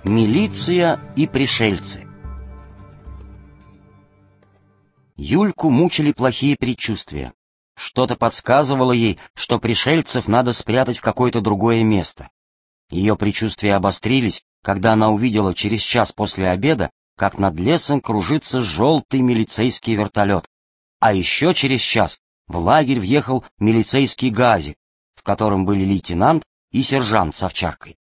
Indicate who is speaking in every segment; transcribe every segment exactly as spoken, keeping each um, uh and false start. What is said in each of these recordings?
Speaker 1: Милиция и пришельцы. Юльку мучили плохие предчувствия. Что-то подсказывало ей, что пришельцев надо спрятать в какое-то другое место. Ее предчувствия обострились, когда она увидела через час после обеда, как над лесом кружится желтый милицейский вертолет. А еще через час в лагерь въехал милицейский газик, в котором были лейтенант и сержант с овчаркой.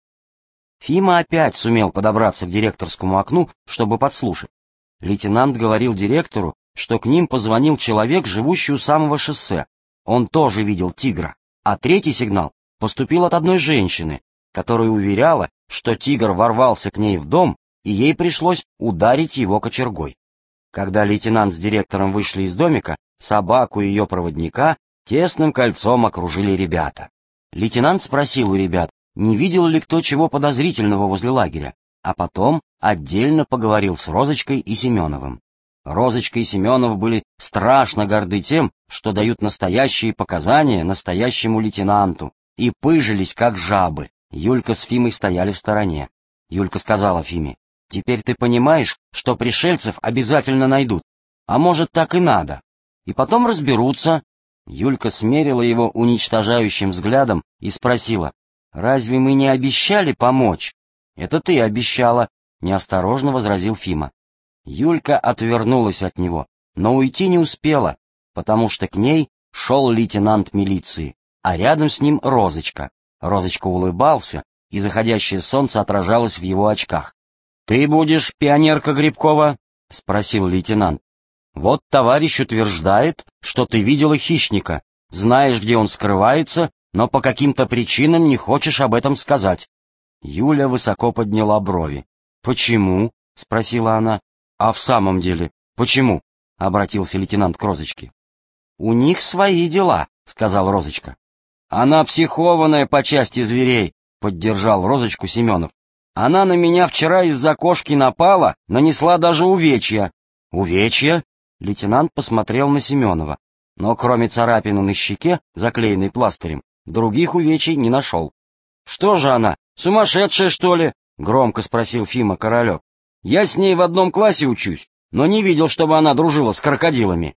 Speaker 1: Фима опять сумел подобраться к директорскому окну, чтобы подслушать. Лейтенант говорил директору, что к ним позвонил человек, живущий у самого шоссе. Он тоже видел тигра. А третий сигнал поступил от одной женщины, которая уверяла, что тигр ворвался к ней в дом, и ей пришлось ударить его кочергой. Когда лейтенант с директором вышли из домика, собаку и ее проводника тесным кольцом окружили ребята. Лейтенант спросил у ребят, не видел ли кто чего подозрительного возле лагеря, а потом отдельно поговорил с Розочкой и Семеновым. Розочка и Семенов были страшно горды тем, что дают настоящие показания настоящему лейтенанту, и пыжились, как жабы. Юлька с Фимой стояли в стороне. Юлька сказала Фиме: «Теперь ты понимаешь, что пришельцев обязательно найдут, а может, так и надо, и потом разберутся». Юлька смерила его уничтожающим взглядом и спросила: «Разве мы не обещали помочь?» «Это ты обещала», — неосторожно возразил Фима. Юлька отвернулась от него, но уйти не успела, потому что к ней шел лейтенант милиции, а рядом с ним Розочка. Розочка улыбался, и заходящее солнце отражалось в его очках. «Ты будешь пионерка Грибкова?» — спросил лейтенант. «Вот товарищ утверждает, что ты видела хищника, знаешь, где он скрывается, но по каким-то причинам не хочешь об этом сказать». Юля высоко подняла брови. «Почему?» — спросила она. «А в самом деле, почему?» — обратился лейтенант к Розочке. «У них свои дела», — сказал Розочка. «Она психованная по части зверей», — поддержал Розочку Семенов. «Она на меня вчера из-за кошки напала, нанесла даже увечья». «Увечья?» — лейтенант посмотрел на Семенова, но кроме царапины на щеке, заклеенной пластырем, других увечий не нашел. «Что же она, сумасшедшая, что ли?» — громко спросил Фима Королек. «Я с ней в одном классе учусь, но не видел, чтобы она дружила с крокодилами».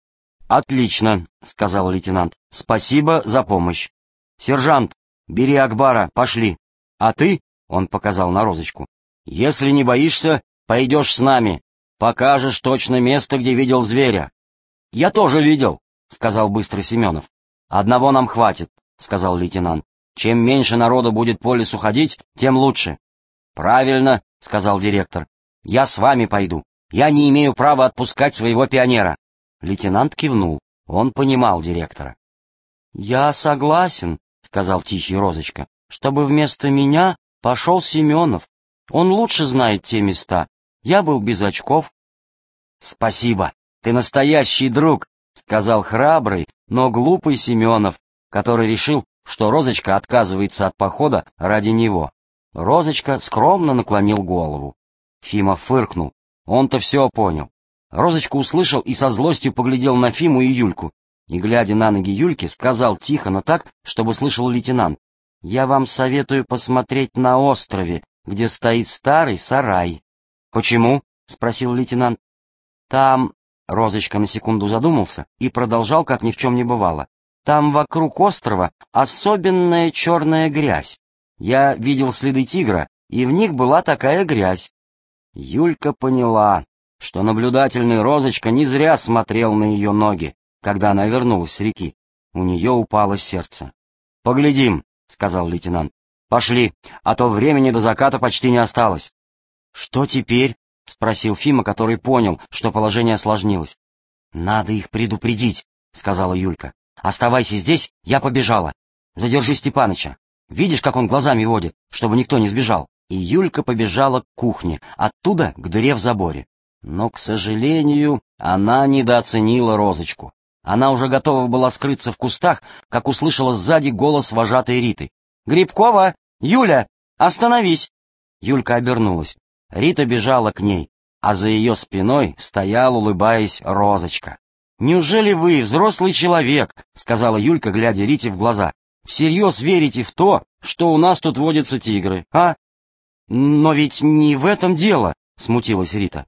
Speaker 1: «Отлично», — сказал лейтенант. «Спасибо за помощь. Сержант, бери Акбара, пошли. А ты, — он показал на Розочку, — если не боишься, пойдешь с нами. Покажешь точно место, где видел зверя». «Я тоже видел», — сказал быстро Семенов. «Одного нам хватит», — сказал лейтенант. «Чем меньше народу будет по лесу ходить, тем лучше». «Правильно», — сказал директор. «Я с вами пойду. Я не имею права отпускать своего пионера». Лейтенант кивнул. Он понимал директора. «Я согласен», — сказал тихий Розочка, — «чтобы вместо меня пошел Семенов. Он лучше знает те места. Я был без очков». «Спасибо, ты настоящий друг», — сказал храбрый, но глупый Семенов, который решил, что Розочка отказывается от похода ради него. Розочка скромно наклонил голову. Фима фыркнул. Он-то все понял. Розочка услышал и со злостью поглядел на Фиму и Юльку, и, глядя на ноги Юльки, сказал тихо, но так, чтобы слышал лейтенант: «Я вам советую посмотреть на острове, где стоит старый сарай». «Почему?» — спросил лейтенант. «Там...» — Розочка на секунду задумался и продолжал, как ни в чем не бывало. «Там вокруг острова особенная черная грязь. Я видел следы тигра, и в них была такая грязь». Юлька поняла, что наблюдательный Розочка не зря смотрел на ее ноги, когда она вернулась с реки. У нее упало сердце. «Поглядим», — сказал лейтенант. «Пошли, а то времени до заката почти не осталось». «Что теперь?» — спросил Фима, который понял, что положение осложнилось. «Надо их предупредить», — сказала Юлька. «Оставайся здесь, я побежала. Задержи Степаныча. Видишь, как он глазами водит, чтобы никто не сбежал?» И Юлька побежала к кухне, оттуда к дыре в заборе. Но, к сожалению, она недооценила Розочку. Она уже готова была скрыться в кустах, как услышала сзади голос вожатой Риты. «Грибкова! Юля! Остановись!» Юлька обернулась. Рита бежала к ней, а за ее спиной стоял, улыбаясь, Розочка. «Неужели вы, взрослый человек, — сказала Юлька, глядя Рите в глаза, — всерьез верите в то, что у нас тут водятся тигры, а?» Но ведь не в этом дело, смутилась Рита.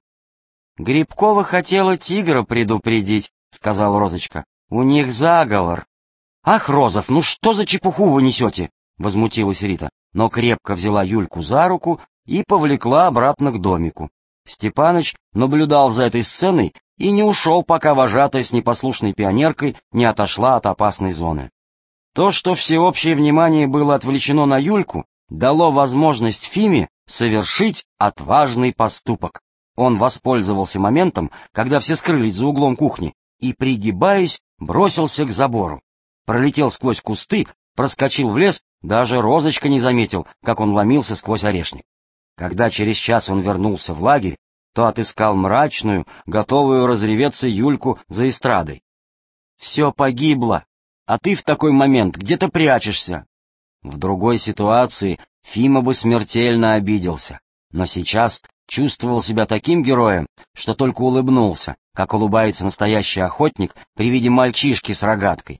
Speaker 1: Грибкова хотела тигра предупредить, сказала Розочка. У них заговор. Ах, Розов, ну что за чепуху вы несете? Возмутилась Рита, но крепко взяла Юльку за руку и повлекла обратно к домику. Степаныч наблюдал за этой сценой и не ушел, пока вожатая с непослушной пионеркой не отошла от опасной зоны. То, что всеобщее внимание было отвлечено на Юльку, дало возможность Фиме совершить отважный поступок. Он воспользовался моментом, когда все скрылись за углом кухни, и, пригибаясь, бросился к забору. Пролетел сквозь кусты, проскочил в лес, даже Розочка не заметил, как он ломился сквозь орешник. Когда через час он вернулся в лагерь, то отыскал мрачную, готовую разреветься Юльку за эстрадой. «Все погибло, а ты в такой момент где-то прячешься». В другой ситуации Фима бы смертельно обиделся, но сейчас чувствовал себя таким героем, что только улыбнулся, как улыбается настоящий охотник при виде мальчишки с рогаткой.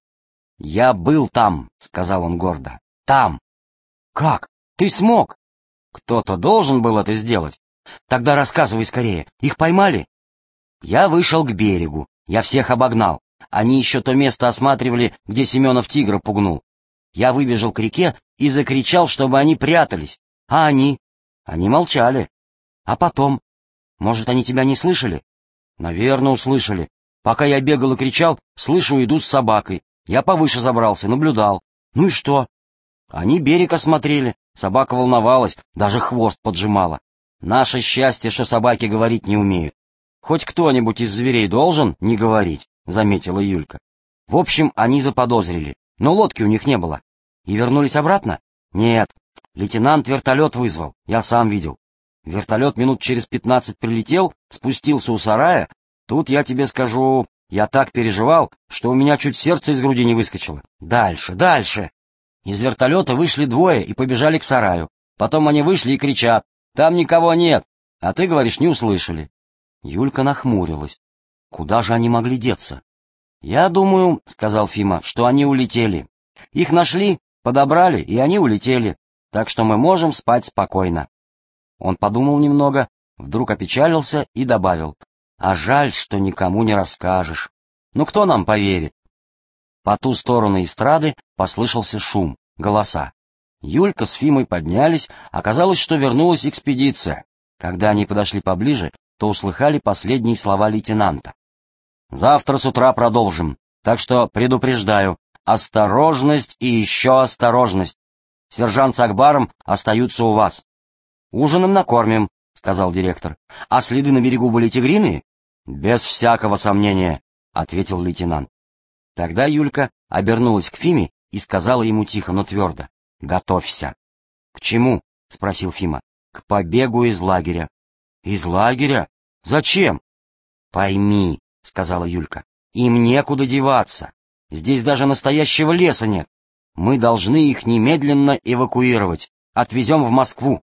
Speaker 1: «Я был там», — сказал он гордо, — «там». «Как? Ты смог?» «Кто-то должен был это сделать. Тогда рассказывай скорее. Их поймали?» «Я вышел к берегу. Я всех обогнал. Они еще то место осматривали, где Семенов тигра пугнул. Я выбежал к реке и закричал, чтобы они прятались. А они? Они молчали. А потом? Может, они тебя не слышали?» «Наверное, услышали. Пока я бегал и кричал, слышу, идут с собакой. Я повыше забрался, наблюдал. Ну и что?» Они берег осмотрели. Собака волновалась, даже хвост поджимала. Наше счастье, что собаки говорить не умеют. Хоть кто-нибудь из зверей должен не говорить, заметила Юлька. В общем, они заподозрили, но лодки у них не было. И вернулись обратно? Нет. Лейтенант вертолет вызвал, я сам видел. Вертолет минут через пятнадцать прилетел, спустился у сарая. Тут я тебе скажу, я так переживал, что у меня чуть сердце из груди не выскочило. Дальше, дальше. Из вертолета вышли двое и побежали к сараю. Потом они вышли и кричат: «Там никого нет!» А ты говоришь, не услышали. Юлька нахмурилась. Куда же они могли деться? «Я думаю, — сказал Фима, — что они улетели. Их нашли, подобрали, и они улетели. Так что мы можем спать спокойно». Он подумал немного, вдруг опечалился и добавил: «А жаль, что никому не расскажешь. Ну кто нам поверит?» По ту сторону эстрады послышался шум, голоса. Юлька с Фимой поднялись, оказалось, что вернулась экспедиция. Когда они подошли поближе, то услыхали последние слова лейтенанта. «Завтра с утра продолжим, так что предупреждаю, осторожность и еще осторожность. Сержант с Акбаром остаются у вас». «Ужином накормим», — сказал директор. «А следы на берегу были тигриные?» «Без всякого сомнения», — ответил лейтенант. Тогда Юлька обернулась к Фиме и сказала ему тихо, но твердо: «Готовься». «К чему?» — спросил Фима. «К побегу из лагеря». «Из лагеря? Зачем?» «Пойми», — сказала Юлька, — «им некуда деваться. Здесь даже настоящего леса нет. Мы должны их немедленно эвакуировать. Отвезем в Москву».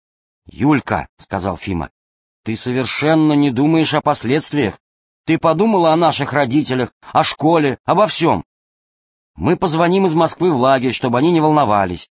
Speaker 1: «Юлька», — сказал Фима, — «ты совершенно не думаешь о последствиях. Ты подумала о наших родителях, о школе, обо всем. Мы позвоним из Москвы в лагерь, чтобы они не волновались».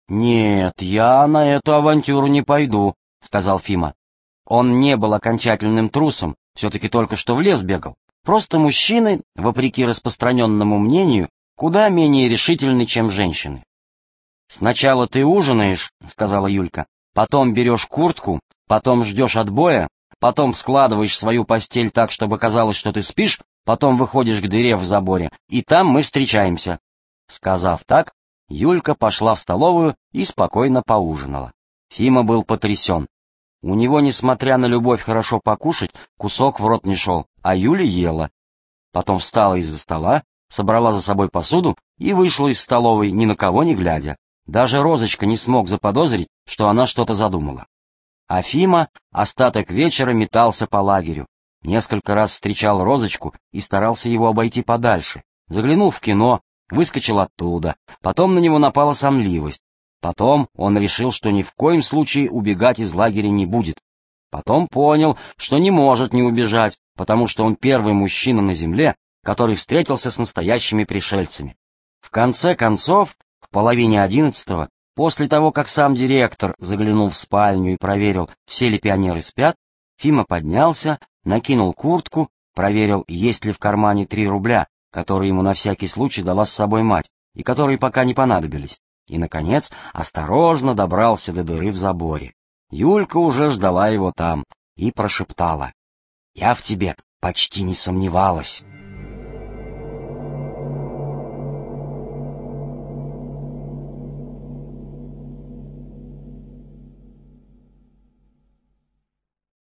Speaker 1: «Нет, я на эту авантюру не пойду», — сказал Фима. Он не был окончательным трусом, все-таки только что в лес бегал. Просто мужчины, вопреки распространенному мнению, куда менее решительны, чем женщины. «Сначала ты ужинаешь», — сказала Юлька, — «потом берешь куртку, потом ждешь отбоя, потом складываешь свою постель так, чтобы казалось, что ты спишь, потом выходишь к дыре в заборе, и там мы встречаемся». Сказав так, Юлька пошла в столовую и спокойно поужинала. Фима был потрясен. У него, несмотря на любовь хорошо покушать, кусок в рот не шел, а Юля ела. Потом встала из-за стола, собрала за собой посуду и вышла из столовой, ни на кого не глядя. Даже Розочка не смог заподозрить, что она что-то задумала. А Фима остаток вечера метался по лагерю. Несколько раз встречал Розочку и старался его обойти подальше. Заглянул в кино, выскочил оттуда. Потом на него напала сонливость. Потом он решил, что ни в коем случае убегать из лагеря не будет. Потом понял, что не может не убежать, потому что он первый мужчина на земле, который встретился с настоящими пришельцами. В конце концов, в половине одиннадцатого После того, как сам директор заглянул в спальню и проверил, все ли пионеры спят, Фима поднялся, накинул куртку, проверил, есть ли в кармане три рубля, которые ему на всякий случай дала с собой мать, и которые пока не понадобились, и, наконец, осторожно добрался до дыры в заборе. Юлька уже ждала его там и прошептала: «Я в тебе почти не сомневалась».